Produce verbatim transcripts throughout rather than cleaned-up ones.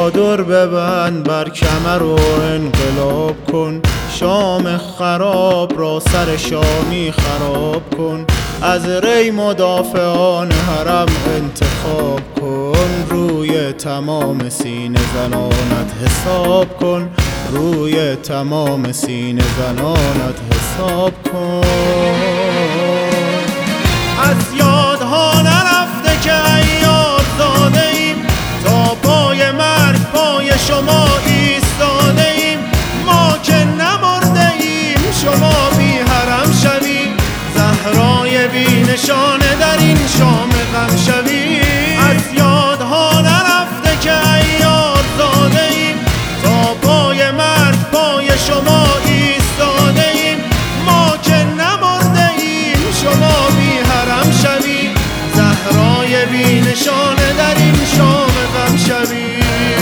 چادر ببند بر کمر و انقلاب کن، شام خراب را سر شامی خراب کن، از ری مدافعان حرم انتخاب کن، روی تمام سینه زنانت حساب کن، روی تمام سینه زنانت حساب کن. از یادها نرفته که عیار زاده ایم، تا پای مرگ پای شما ایستاده ایم، ما که نمرده ایم شما بی حرم شوی، زهرای بی نشانه در این شام غم شوی. از یادها نرفته که عیار زاده ایم، تا پای مرگ پای شما ایستاده ایم، ما که نمرده ایم شما بی حرم شوی، زهرای بی نشانه در این شام غم شوی.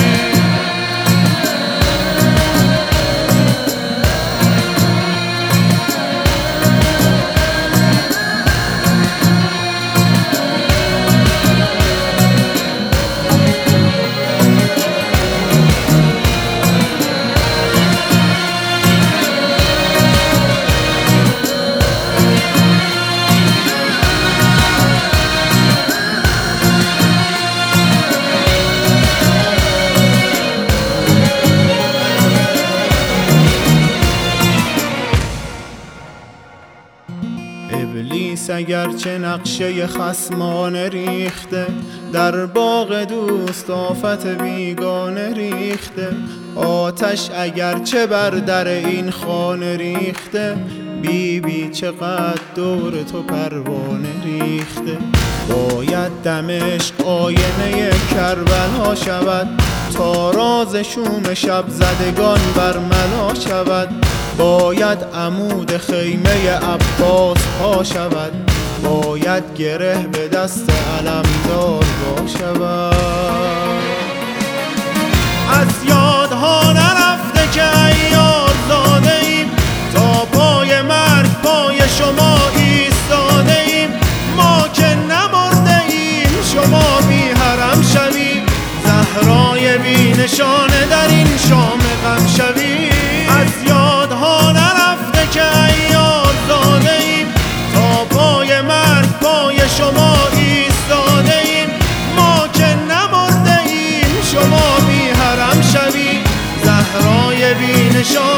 ابلیس اگرچه نقشه خصمانه ریخته، در باغ دوست آفت بیگانه ریخته، آتش اگرچه بر در این خانه ریخته، بی بی چقدر دور تو پروانه ریخته. باید دمشق آینه کربلا شود، تا راز شوم شب زدگان برملا شود، باید عمود خیمه عباس پا شود، باید گره به دست علمدار وا شود. از یادها نرفته که عیار زاده ایم، تا پای مرگ پای شما ایستاده ایم، ما که نمرده ایم شما بی حرم شوی، زهرای بی نشانه در این شام غم شوی. از یادها نرفته که عیار زاده ایم، تا پای مرگ پای شما ایستاده ایم، ما که نمرده ایم شما بی حرم شوی، زهرای بی نشانه